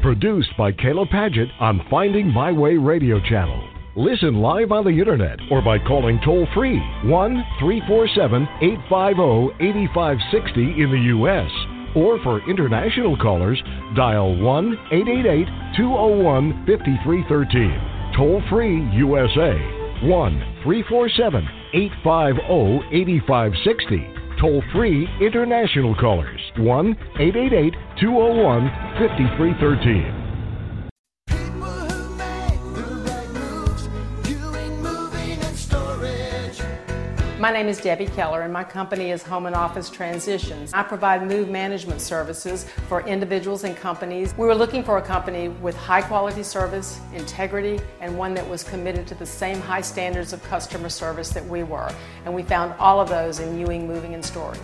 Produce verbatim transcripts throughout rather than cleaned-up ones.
Produced by Kayla Padgett on Finding My Way Radio Channel. Listen live on the internet or by calling toll-free one three four seven, eight five zero, eight five six zero in the U S Or for international callers, dial one eight eight eight, two zero one, five three one three. Toll-free U S A, one three four seven, eight five zero, eight five six zero. Toll-free international callers, one eight eight eight, two zero one, five three one three. My name is Debbie Keller, and my company is Home and Office Transitions. I provide move management services for individuals and companies. We were looking for a company with high quality service, integrity, and one that was committed to the same high standards of customer service that we were. And we found all of those in Ewing Moving and Storage.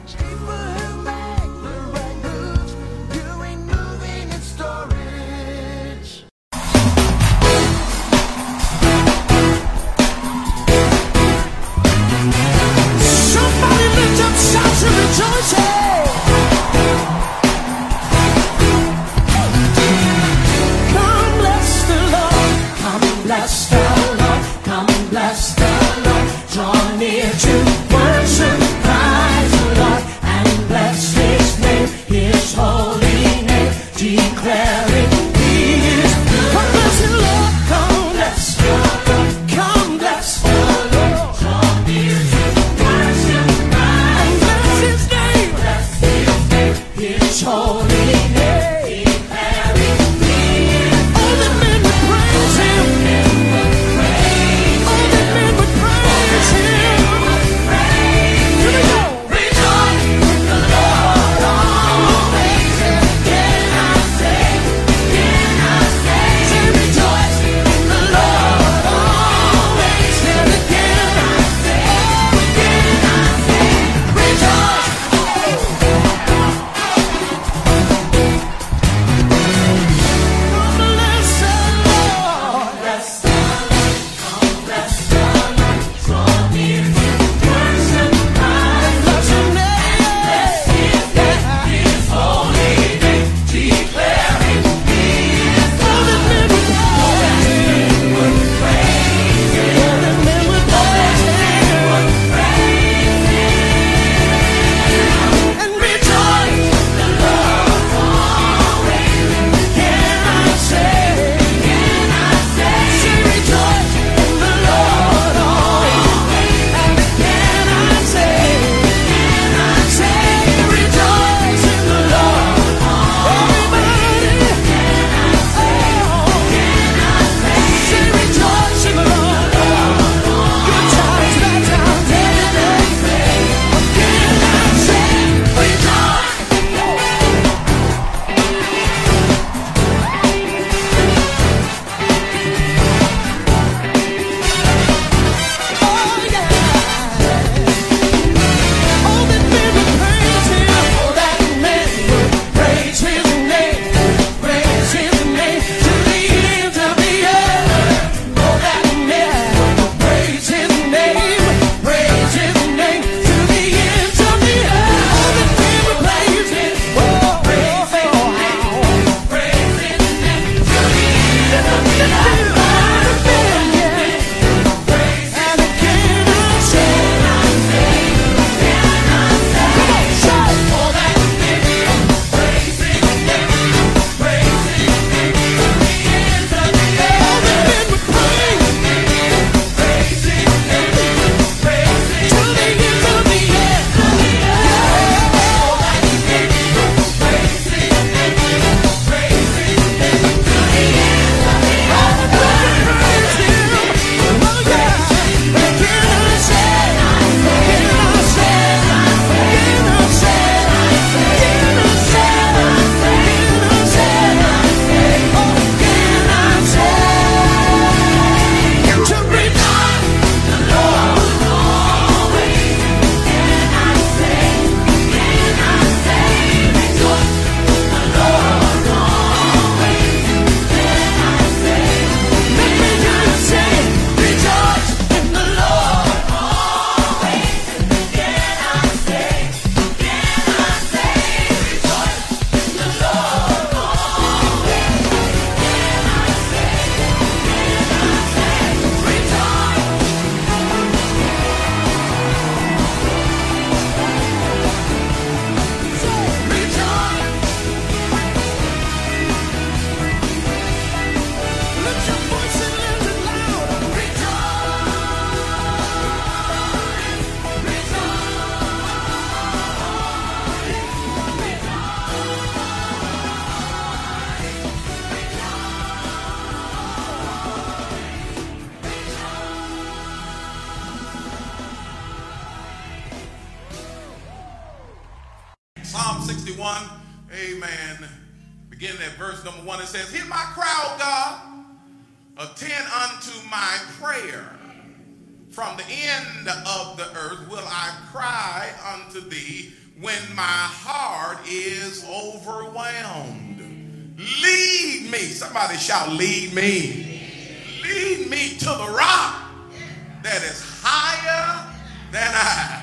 Beginning at verse number one, it says, hear my cry, O God, attend unto my prayer. From the end of the earth will I cry unto thee when my heart is overwhelmed. Lead me. Somebody shout, lead me. Lead me to the rock that is higher than I.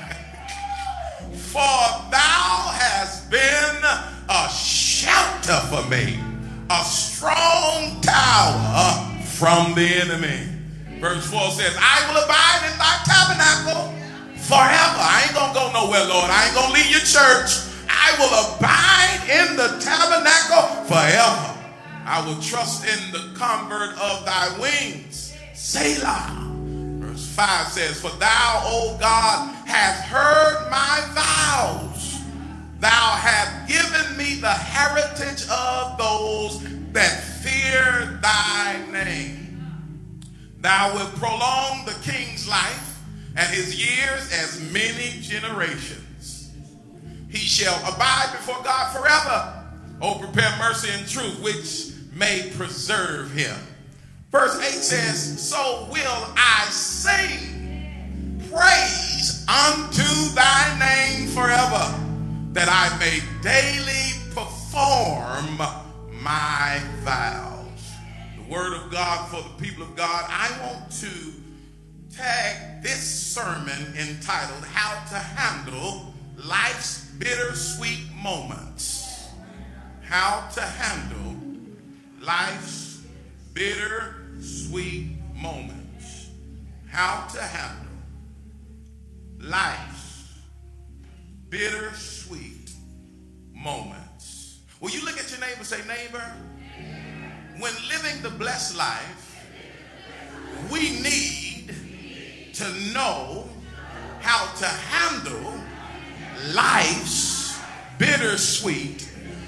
For thou hast been a shelter for me, a strong tower from the enemy. Verse four says, I will abide in thy tabernacle forever. I ain't gonna go nowhere, Lord. I ain't gonna leave your church. I will abide in the tabernacle forever. I will trust in the comfort of thy wings. Selah. Verse five says, for thou, O God, hast heard my vows. Thou hast given me the heritage of those that fear thy name. Thou wilt prolong the king's life and his years as many generations. He shall abide before God forever. Oh, prepare mercy and truth, which may preserve him. Verse eight says, so will I sing praise unto thy name forever, that I may daily perform my vows. The word of God for the people of God. I want to tag this sermon entitled, How to Handle Life's Bittersweet Moments. How to handle life's bittersweet moments. How to handle life's bittersweet moments. Will you look at your neighbor and say, neighbor, when living the blessed life, we need to know how to handle life's bittersweet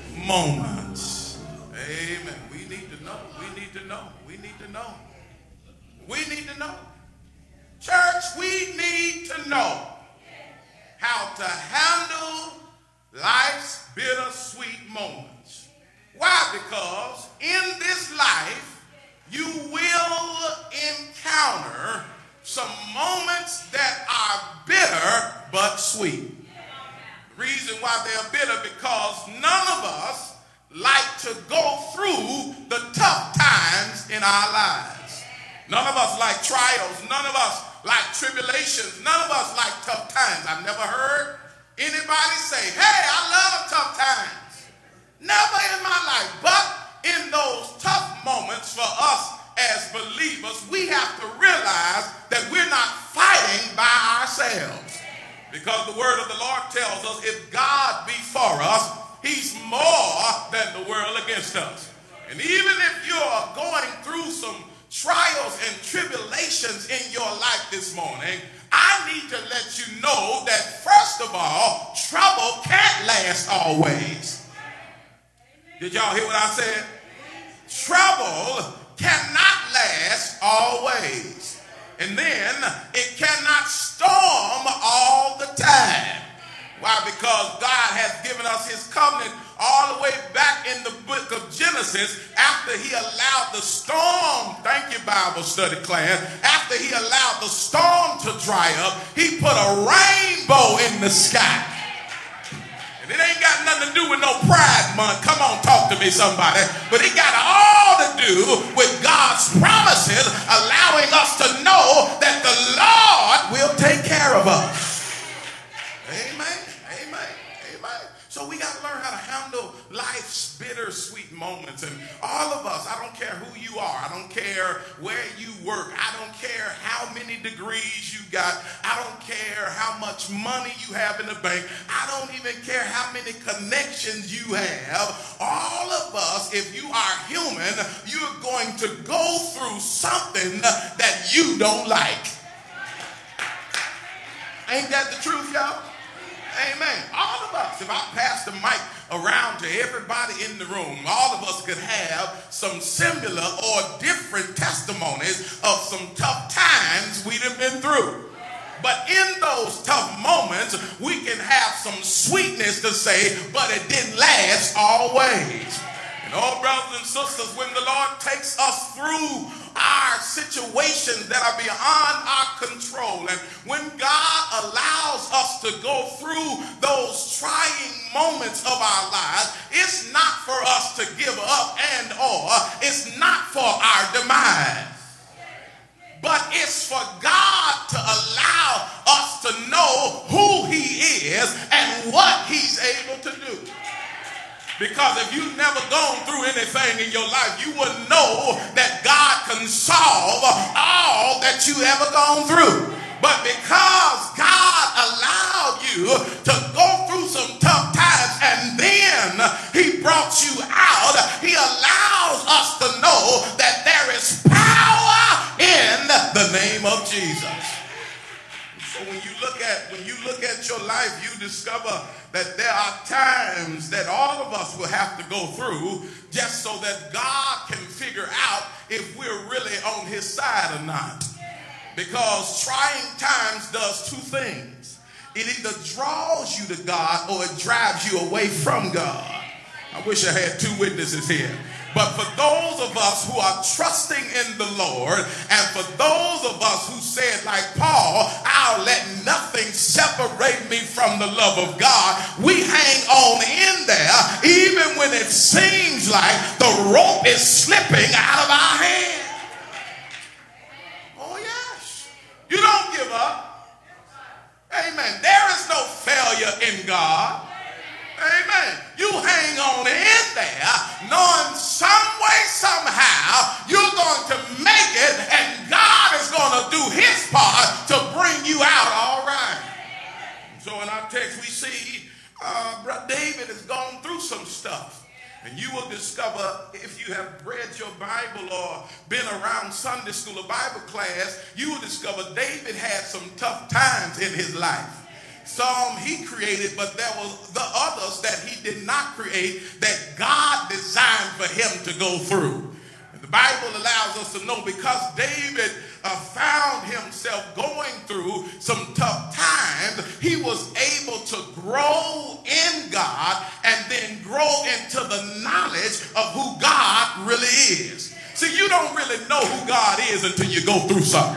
moments. Amen. We need to know. We need to know. We need to know. We need to know. Church, we need to know how to handle life's bittersweet moments. Why? Because in this life, you will encounter some moments that are bitter but sweet. The reason why they're bitter, because none of us like to go through the tough times in our lives. None of us like trials. None of us like tribulations. None of us like tough times. I've never heard anybody say, hey, I love tough times. Never in my life. But in those tough moments for us as believers, we have to realize that we're not fighting by ourselves. Because the word of the Lord tells us, if God be for us, he's more than the world against us. And even if you're going through some trials and tribulations in your life this morning, I need to let you know that, first of all, trouble can't last always. Did y'all hear what I said? Trouble cannot last always. And then it cannot storm all the time. Why? Because God has given us his covenant all the way back in the book of Genesis after he allowed the storm, thank you Bible study class, after he allowed the storm to dry up, he put a rainbow in the sky. And it ain't got nothing to do with no Pride Month. Come on, talk to me, somebody. But it got all to do with God's promises, allowing us to know that the Lord will take care of us. Amen. Amen. Amen. So we got to learn how to handle life's bittersweet moments. And all of us, I don't care who you are. I don't care where you work. I don't care how many degrees you got. I don't care how much money you have in the bank. I don't even care how many connections you have. All of us, if you are human, you're going to go through something that you don't like. Ain't that the truth, y'all? Amen. All of us, if I pass the mic around to everybody in the room, all of us could have some similar or different testimonies of some tough times we'd have been through. But in those tough moments, we can have some sweetness to say, but it didn't last always. And Oh, brothers and sisters, when the Lord takes us through our situations that are beyond our control, and when God allows us to go through those trying moments of our lives, it's not for us to give up and or it's not for our demise. But it's for God to allow us to know who he is and what he's able to do. Because if you've never gone through anything in your life, you wouldn't know that God can solve all that you ever gone through. But because God allowed you to go through some tough times and then he brought you out, he allows us to know that there is power in the name of Jesus. So when you look at when you look at your life, you discover that there are times that all of us will have to go through just so that God can figure out if we're really on his side or not. Because trying times does two things. It either draws you to God or it drives you away from God. I wish I had two witnesses here. But for those of us who are trusting in the Lord, and for those of us who said like Paul, I'll let nothing separate me from the love of God, we hang on in there even when it seems like the rope is slipping out of our hand. Oh yes. You don't give up. Amen. There is no failure in God. Amen. You hang on in there knowing some way, somehow, you're going to make it and God is going to do his part to bring you out all right. So in our text we see uh, Brother David has gone through some stuff. And you will discover, if you have read your Bible or been around Sunday school or Bible class, you will discover David had some tough times in his life. Some he created, but there were the others that he did not create that God designed for him to go through. And the Bible allows us to know because David uh, found himself going through some tough times, he was able to grow in God and then grow into the knowledge of who God really is. See, you don't really know who God is until you go through something.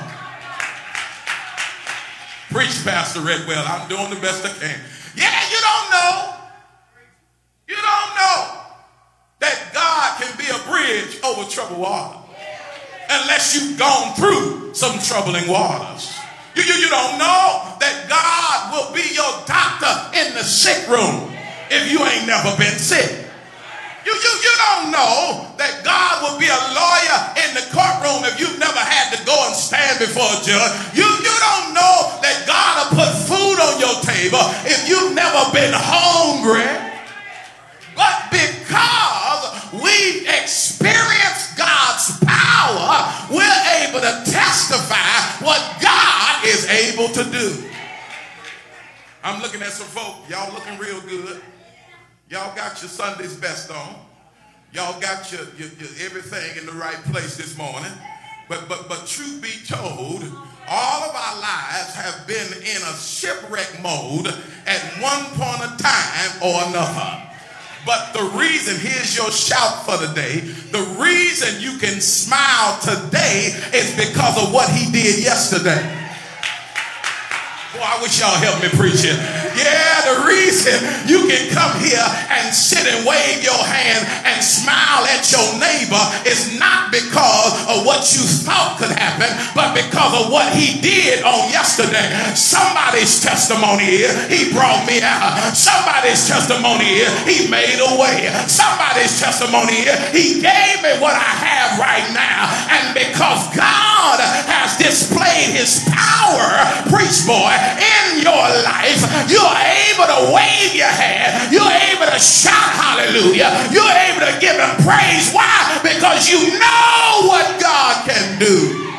Preach, Pastor Redwell. I'm doing the best I can. Yeah, you don't know. You don't know that God can be a bridge over troubled water unless you've gone through some troubling waters. You, you, you don't know that God will be your doctor in the sick room if you ain't never been sick. You, you, you don't know that God will be a lawyer in the courtroom if you've never had to go and stand before a judge. You, you don't know that God will put food on your table if you've never been hungry. But because we experience God's power, we're able to testify what God is able to do. I'm looking at some folk. Y'all looking real good. Y'all got your Sunday's best on. Y'all got your, your, your everything in the right place this morning. But but but truth be told, all of our lives have been in a shipwreck mode at one point of time or another. But the reason, here's your shout for the day, the reason you can smile today is because of what he did yesterday. Boy, I wish y'all help me preach it. Yeah, the reason you can come here and sit and wave your hand and smile at your neighbor is not because of what you thought could happen, but because of what he did on yesterday. Somebody's testimony is he brought me out. Somebody's testimony is he made a way. Somebody's testimony is he gave me what I have right now. And because God has displayed his power, preach boy, in your life, you're able to wave your hand. You're able to shout hallelujah. You're able to give him praise. Why? Because you know what God can do.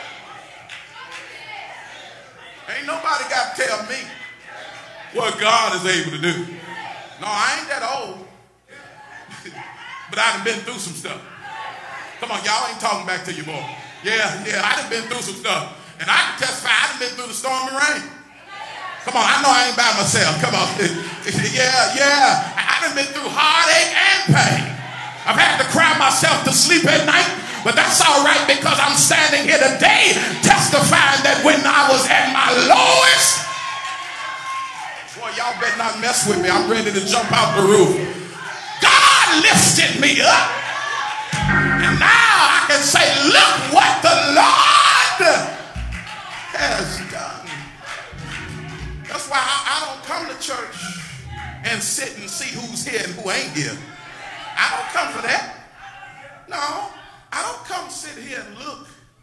Ain't nobody got to tell me what God is able to do. No, I ain't that old. But I done been through some stuff. Come on, y'all ain't talking back to you, boy. Yeah, yeah, I done been through some stuff. And I can testify I done been through the storm and rain. Come on, I know I ain't by myself. Come on. Yeah, yeah. I done been through heartache and pain. I've had cry myself to sleep at night, but that's all right because I'm standing here today testifying that when I was at my lowest, boy, y'all better not mess with me. I'm ready to jump out the roof. God lifted me up. And now I can say, look what the Lord has done. That's why I, I don't come to church and sit and see who's here and who ain't here. I don't come for that. No, I don't come sit here and look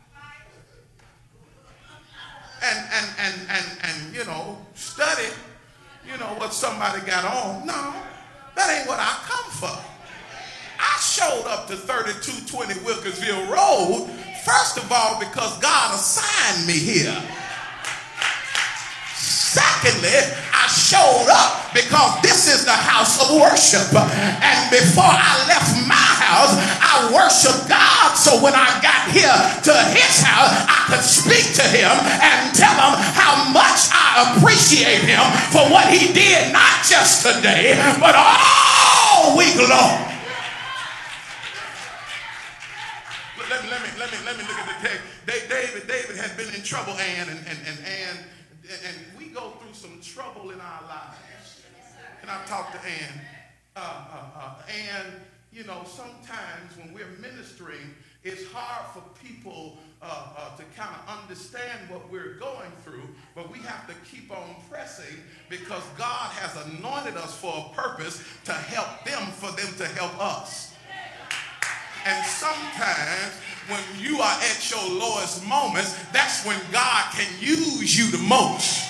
and and and and and you know study, you know what somebody got on. No, that ain't what I come for. I showed up to thirty-two twenty Wilkersville Road, first of all, because God assigned me here. Secondly, I showed up because this is the house of worship. And before I left my house, I worshiped God. So when I got here to his house, I could speak to him and tell him how much I appreciate him for what he did, not just today, but all week long. Let me, let me, let me, let me look at the text. David, David had been in trouble, Ann, and, and, and Ann, and we go through some trouble in our lives. And I talked to Ann. Uh, uh, uh, Ann, you know, sometimes when we're ministering, it's hard for people uh, uh, to kind of understand what we're going through, but we have to keep on pressing because God has anointed us for a purpose to help them, for them to help us. And sometimes when you are at your lowest moments, that's when God can use you the most.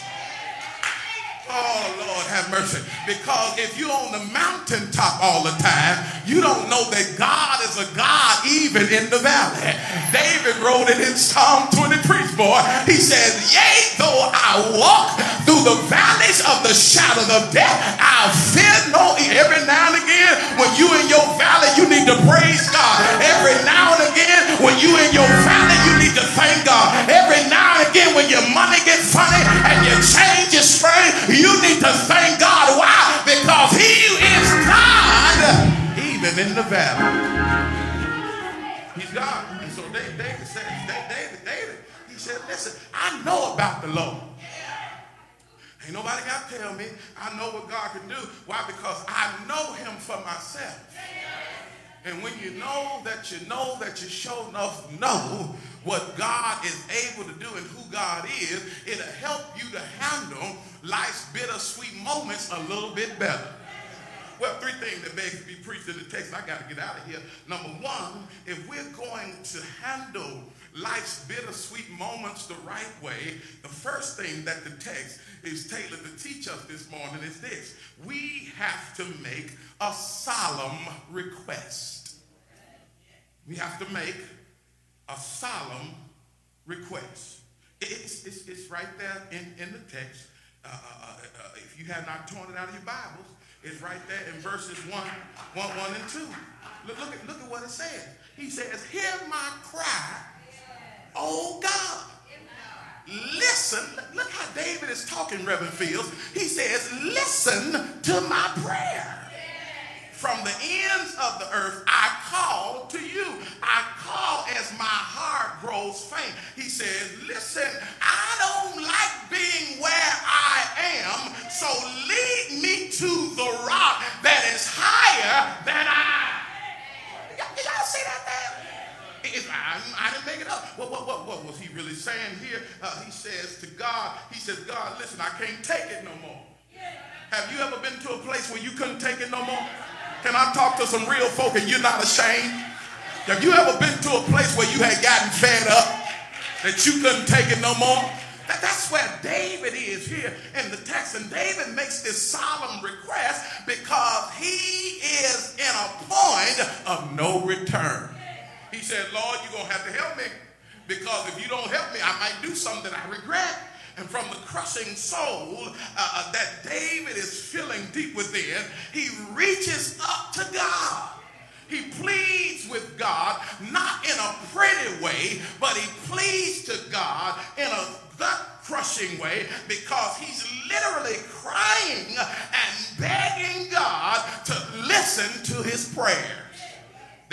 Oh, Lord, have mercy. Because if you're on the mountaintop all the time, you don't know that God is a God even in the valley. David wrote it in Psalm twenty-three, boy. He says, yea, though I walk through the valleys of the shadow of death, I'll fear no evil. Every now and again, when you in your valley, you need to praise God. Every now and again, when you in your valley, you need to thank God. Every now and again, when your money gets funny and your change is strange, you need to thank God. Why? Because he is God even in the valley. He's God. And so David, David said, David, David, he said, listen, I know about the Lord. Ain't nobody got to tell me. I know what God can do. Why? Because I know him for myself. And when you know that you know that you sure enough know what God is able to do and who God is, it'll help you to handle life's bittersweet moments a little bit better. Well, three things that begs to be preached in the text. I got to get out of here. Number one, if we're going to handle life's bittersweet moments the right way, the first thing that the text is tailored to teach us this morning is this. We have to make a solemn request. We have to make a solemn request. It's, it's, it's right there in, in the text. Uh, uh, uh, if you have not torn it out of your Bibles, it's right there in verses one, one, one and two. Look, look, at, look at what it says. He says, hear my cry, oh God. Listen, look how David is talking, Reverend Fields. He says, listen to my prayer. From the ends of the earth, I call to you. I call as my heart grows faint. He says, listen, I don't like being where I am, so lead me to the rock that is higher than I. Y'all, y'all see that there? It's, I, I didn't make it up. What, what, what, what was he really saying here? Uh, he says to God, he says, God, listen, I can't take it no more. Have you ever been to a place where you couldn't take it no more? Can I talk to some real folk and you're not ashamed? Have you ever been to a place where you had gotten fed up, that you couldn't take it no more? That, that's where David is here in the text. And David makes this solemn request because he is in a point of no return. He said, Lord, you're going to have to help me, because if you don't help me, I might do something I regret. And from the crushing soul uh, that David is feeling deep within, he reaches up to God. He pleads with God, not in a pretty way, but he pleads to God in a gut-crushing way, because he's literally crying and begging God to listen to his prayers.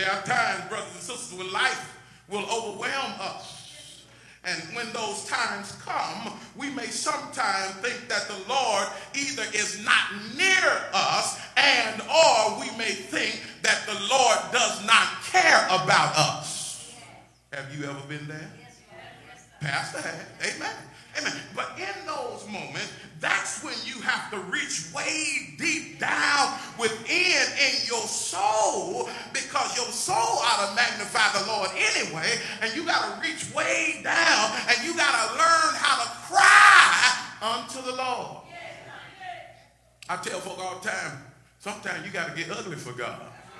There are times, brothers and sisters, when life will overwhelm us. And when those times come, we may sometimes think that the Lord either is not near us, and or we may think that the Lord does not care about us. Have you ever been there? Pastor has. Amen. Amen. But in those moments, that's when you have to reach way deep down within in your soul, because your soul ought to magnify the Lord anyway, and you got to reach way down and you got to learn how to cry unto the Lord. I tell folk all the time, sometimes you got to get ugly for God.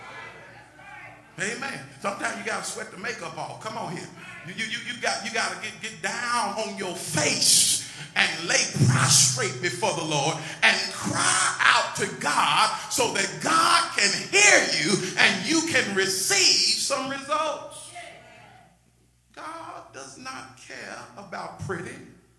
Amen. Sometimes you got to sweat the makeup off. Come on here. You, you, you, got, you got to get, get down on your face and lay prostrate before the Lord and cry out to God so that God can hear you and you can receive some results. God does not care about pretty,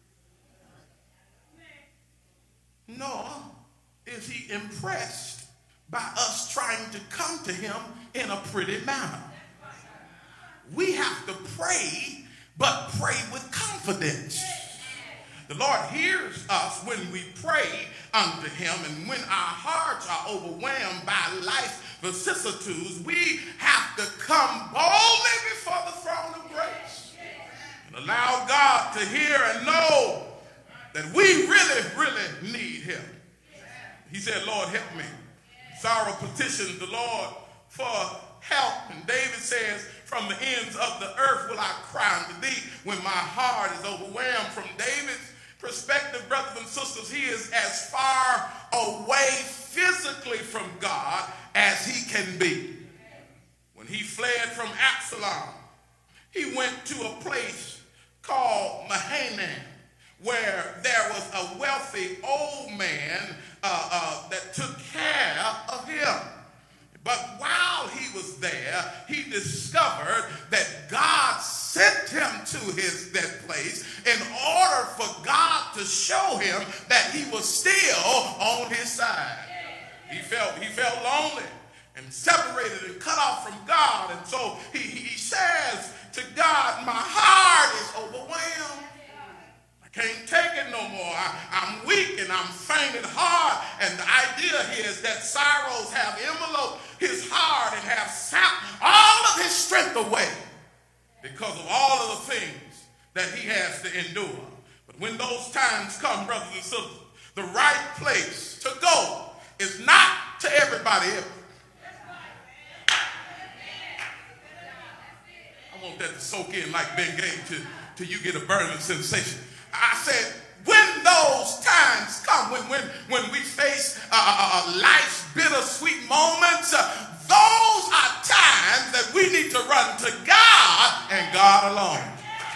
nor is he impressed by us trying to come to him in a pretty manner. We have to pray, but pray with confidence. The Lord hears us when we pray unto him, and when our hearts are overwhelmed by life's vicissitudes, we have to come boldly before the throne of grace and allow God to hear and know that we really, really need him. He said, Lord, help me. Sorrow petitions the Lord for help. And David says, from the ends of the earth will I cry unto thee when my heart is overwhelmed. From David's perspective, brothers and sisters, he is as far away physically from God as he can be. When he fled from Absalom, he went to a place called Mahanaim, where there was a wealthy old man uh, uh, that took care of him. But while he was there, he discovered that God sent him to his that place in order for God to show him that he was still on his side. He felt, he felt lonely and separated and cut off from God. And so he, he says to God, my heart is overwhelmed. Can't take it no more. I, I'm weak and I'm fainted hard. And the idea here is that sorrows have enveloped his heart and have sapped all of his strength away because of all of the things that he has to endure. But when those times come, brothers and sisters, the right place to go is not to everybody else. I want that to soak in like Ben Gay till, till you get a burning sensation. I said, when those times come, when, when, when we face uh, uh, life's bittersweet moments, uh, those are times that we need to run to God and God alone.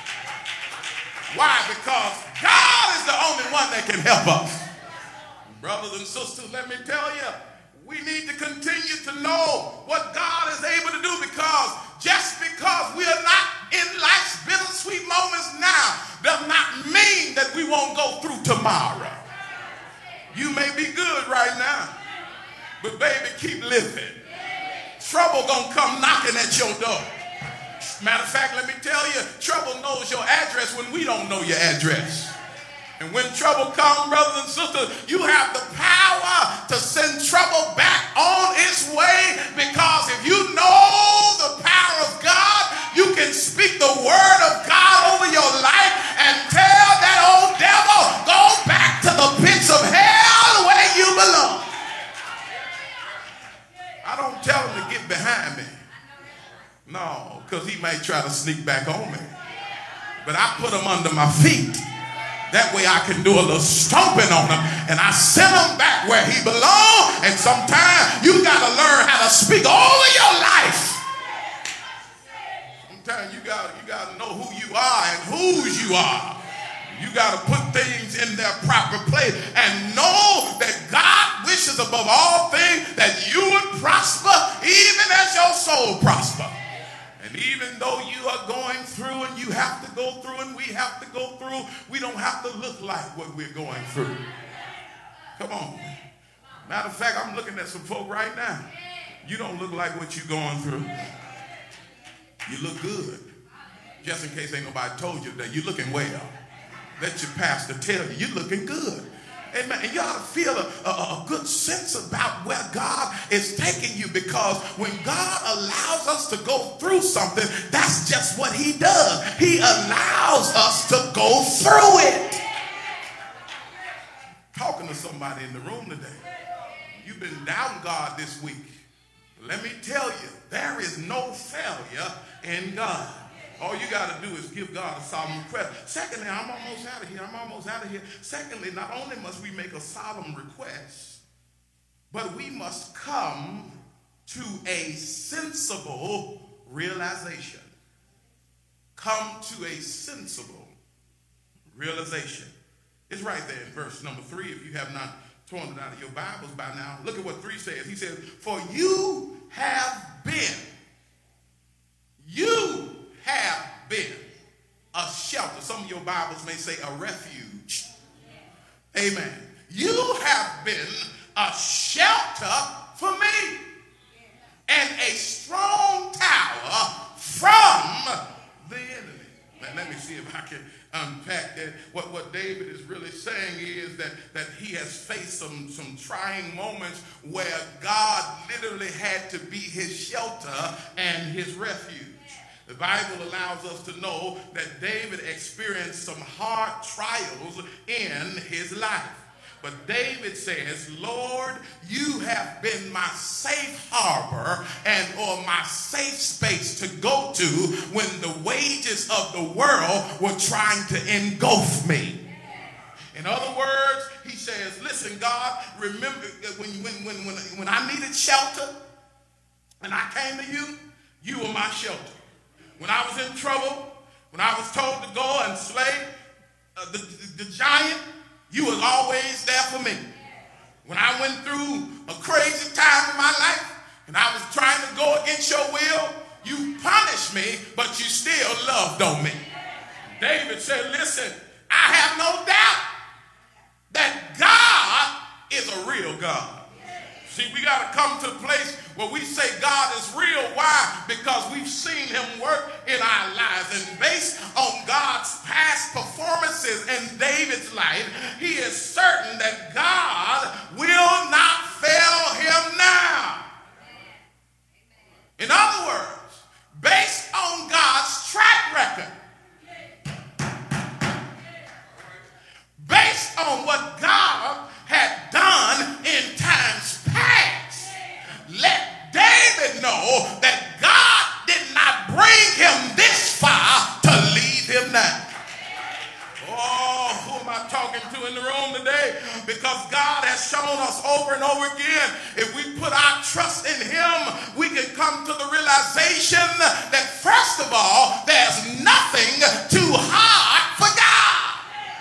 Why? Because God is the only one that can help us. Brothers and sisters, let me tell you, we need to continue to know what God is able to do, because just because we are not in life's bittersweet moments now does not mean that we won't go through tomorrow. You may be good right now, but baby, keep living. Trouble gonna come knocking at your door. Matter of fact, let me tell you, trouble knows your address when we don't know your address. And when trouble comes, brothers and sisters, you have the power to send trouble back on its way, because if you know the power of God, you can speak the word of God over your life and tell that old devil, go back to the pits of hell where you belong. I don't tell him to get behind me. No, because he may try to sneak back on me. But I put him under my feet. That way I can do a little stomping on him, and I send him back where he belongs. And sometimes you got to learn how to speak over your life. Sometimes you got you got to know who you are and whose you are. You got to put things in their proper place and know that God wishes above all things that you would prosper, even as your soul prosper. And even though you are going through and you have to go through and we have to go through, we don't have to look like what we're going through. Come on. Matter of fact, I'm looking at some folk right now. You don't look like what you're going through. You look good. Just in case ain't nobody told you that you're looking well. Let your pastor tell you you're looking good. Amen. And you ought to feel a, a, a good sense about where God is taking you, because when God allows us to go through something, that's just what he does. He allows us to go through it. Talking to somebody in the room today. You've been doubting God this week. Let me tell you, there is no failure in God. All you got to do is give God a solemn request. Secondly, I'm almost out of here. I'm almost out of here. Secondly, not only must we make a solemn request, but we must come to a sensible realization. Come to a sensible realization. It's right there in verse number three. If you have not torn it out of your Bibles by now, look at what three says. He says, for you have been, you have been a shelter. Some of your Bibles may say a refuge. Amen. You have been a shelter for me and a strong tower from the enemy. Now, let me see if I can unpack that. What, what David is really saying is that, that he has faced some, some trying moments where God literally had to be his shelter and his refuge. The Bible allows us to know that David experienced some hard trials in his life. But David says, Lord, you have been my safe harbor and or my safe space to go to when the wages of the world were trying to engulf me. In other words, he says, listen, God, remember when, when, when, when, when I needed shelter and I came to you, you were my shelter. When I was in trouble, when I was told to go and slay uh, the, the, the giant, you was always there for me. When I went through a crazy time in my life and I was trying to go against your will, you punished me, but you still loved on me. David said, listen, I have no doubt that God is a real God. See, we got to come to a place where we say God is real. Why? Because we've seen him work in our lives. And based on God's past performances in David's life, he is certain that God will not fail him now. In other words, based on God's track record, based on what God had done in times past, let David know that God did not bring him this far to leave him now. Oh, who am I talking to in the room today? Because God has shown us over and over again, if we put our trust in him, we can come to the realization that first of all, there's nothing too hard for God.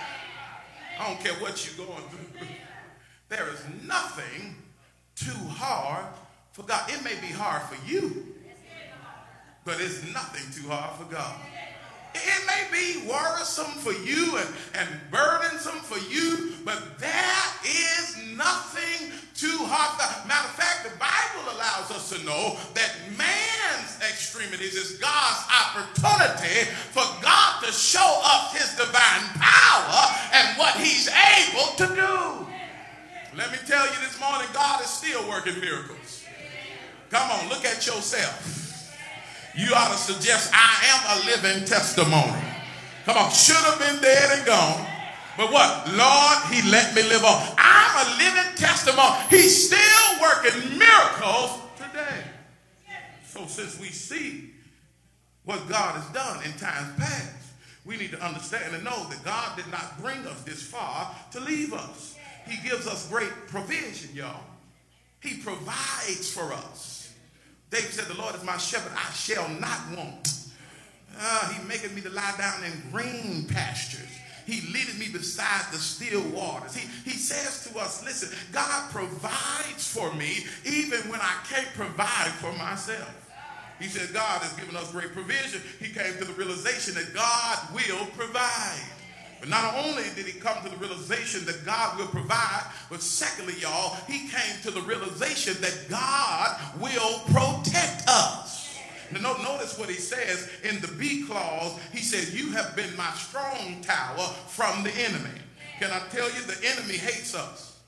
I don't care what you're going through. There is nothing too hard for God. It may be hard for you, but it's nothing too hard for God. It may be worrisome for you and, and burdensome for you, but there is nothing too hard for God. Matter of fact, the Bible allows us to know that man's extremities is God's opportunity for God to show up his divine power and what he's able to do. Let me tell you this morning, God is still working miracles. Come on, look at yourself. You ought to suggest, I am a living testimony. Come on, should have been dead and gone. But what? Lord, he let me live on. I'm a living testimony. He's still working miracles today. So since we see what God has done in times past, we need to understand and know that God did not bring us this far to leave us. He gives us great provision, y'all. He provides for us. David said, the Lord is my shepherd, I shall not want. Uh, he maketh me to lie down in green pastures. He leadeth me beside the still waters. He, he says to us, listen, God provides for me even when I can't provide for myself. He said God has given us great provision. He came to the realization that God will provide. But not only did he come to the realization that God will provide, but secondly, y'all, he came to the realization that God will protect us. Now, notice what he says in the B clause. He says, you have been my strong tower from the enemy. Can I tell you, the enemy hates us?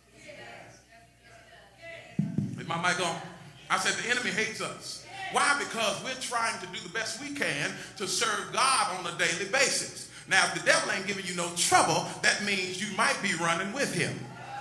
Is my mic on? I said the enemy hates us. Why? Because we're trying to do the best we can to serve God on a daily basis. Now, if the devil ain't giving you no trouble, that means you might be running with him.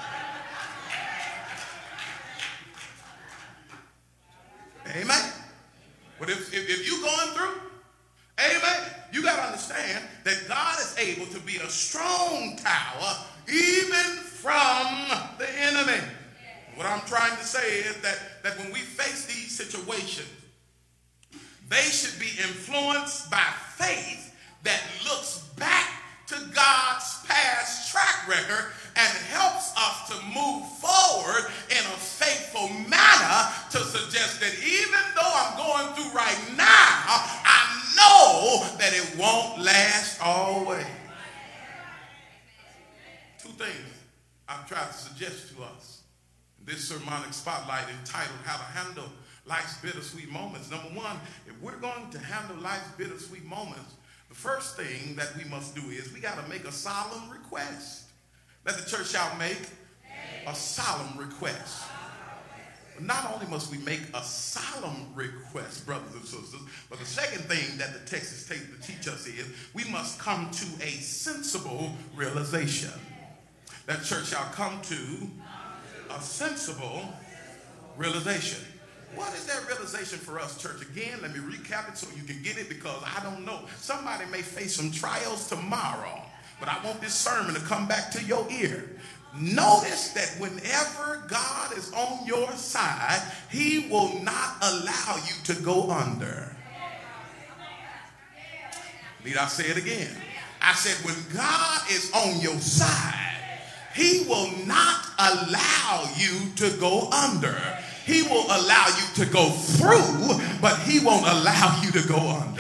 Amen. But if, if, if you're going through, amen, you got to understand that God is able to be a strong tower even from the enemy. What I'm trying to say is that, that when we face these situations, they should be influenced by faith that looks back to God's past track record and helps us to move forward in a faithful manner to suggest that even though I'm going through right now, I know that it won't last always. Two things I've tried to suggest to us in this sermonic spotlight entitled How to Handle Life's Bittersweet Moments. Number one, if we're going to handle life's bittersweet moments, the first thing that we must do is we got to make a solemn request. Let the church out make a solemn request. But not only must we make a solemn request, brothers and sisters, but the second thing that the text is taking to teach us is we must come to a sensible realization. That church shall come to a sensible realization. What is that realization for us, church? Again, let me recap it so you can get it, because I don't know. Somebody may face some trials tomorrow, but I want this sermon to come back to your ear. Notice that whenever God is on your side, he will not allow you to go under. Need I say it again? I said when God is on your side, he will not allow you to go under. He will allow you to go through, but he won't allow you to go under.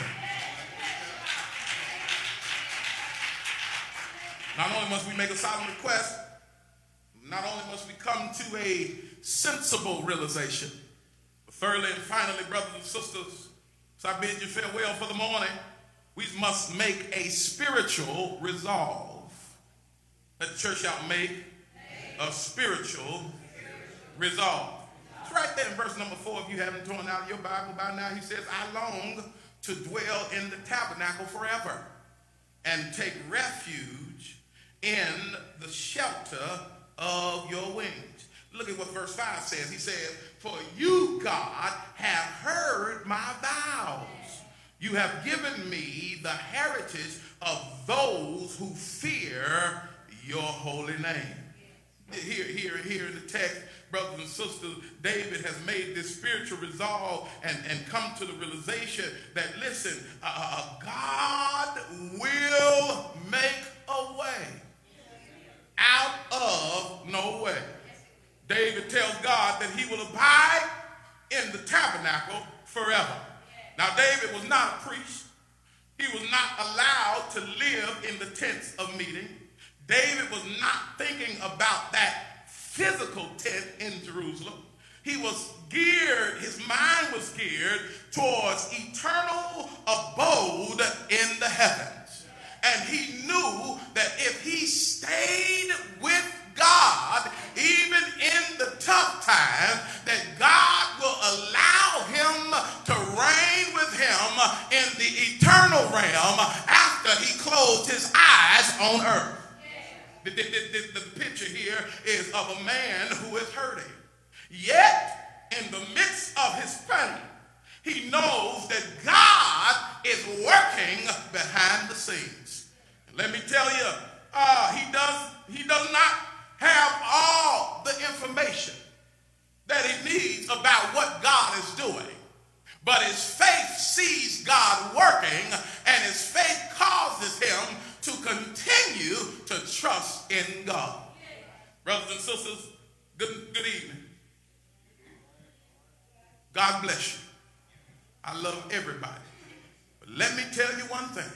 Not only must we make a solemn request, not only must we come to a sensible realization, but thirdly and finally, brothers and sisters, as I bid you farewell for the morning, we must make a spiritual resolve. Let the church out make a spiritual resolve. It's right there in verse number four. If you haven't torn out your Bible by now, he says, I long to dwell in the tabernacle forever and take refuge in the shelter of your wings. Look at what verse five says. He says, for you, God, have heard my vows. You have given me the heritage of those who fear your holy name. Here, here, here in the text, brothers and sisters, David has made this spiritual resolve and, and come to the realization that, listen, uh, God will make a way out of no way. David tells God that he will abide in the tabernacle forever. Now, David was not a priest. He was not allowed to live in the tents of meeting. David was not thinking about that physical tent in Jerusalem. He was geared, his mind was geared towards eternal abode in the heavens. And he knew that if he stayed with God, even in the tough times, that God will allow him to reign with him in the eternal realm after he closed his eyes on earth. The, the, the, the picture here is of a man who is hurting. Yet, in the midst of his pain, he knows that God is working behind the scenes. And let me tell you, uh, he does, he does not have all the information that he needs about what God is doing. But his faith sees God working, and his faith causes him to continue to trust in God. Brothers and sisters, good, good evening. God bless you. I love everybody. But let me tell you one thing.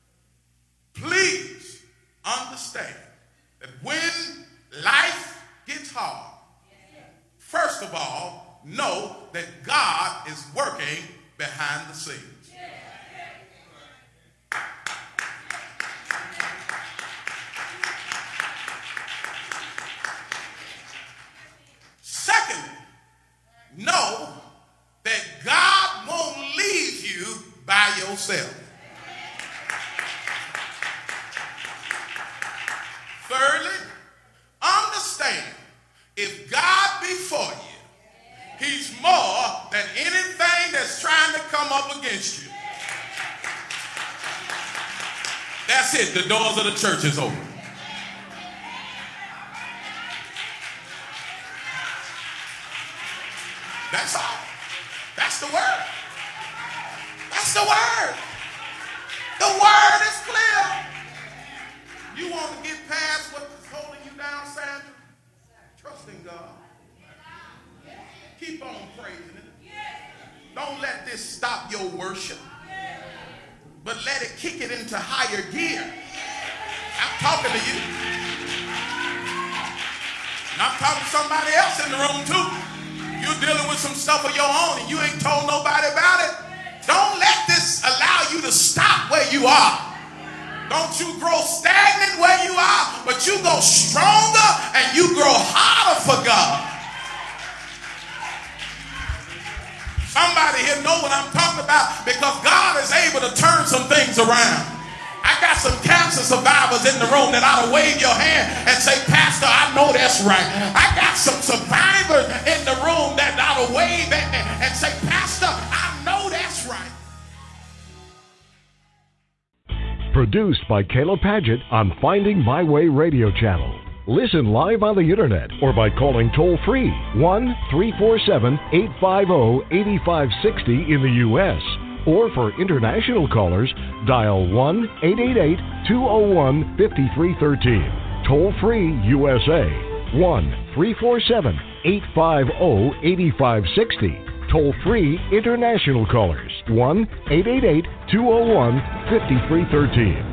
Please understand that when life gets hard, first of all, know that God is working behind the scenes. Secondly, know that God won't leave you by yourself. Thirdly, understand if God be for you, he's more than anything that's trying to come up against you. That's it. The doors of the church is open. That's all. That's the word. That's the word. The word is clear. You want to get past what's holding you down, Sandra? Trust in God. Keep on praising Him. Don't let this stop your worship, but let it kick it into higher gear. I'm talking to you. And I'm talking to somebody else in the room too. You're dealing with some stuff of your own and you ain't told nobody about it. Don't let this allow you to stop where you are. Don't you grow stagnant where you are, but you go stronger and you grow harder for God. Somebody here know what I'm talking about because God is able to turn some things around. I got some cancer survivors in the room that ought to wave your hand and say, Pastor, I know that's right. I got some survivors in the room that ought to wave at me and say, Pastor, I know that's right. Produced by Caleb Paget on Finding My Way Radio Channel. Listen live on the internet or by calling toll-free one three four seven, eight five zero, eight five six zero in the U S Or for international callers, dial one eight eight eight, two zero one, five three one three. Toll-free U S A, one three four seven, eight five zero, eight five six zero. Toll-free international callers, one eight eight eight, two zero one, five three one three.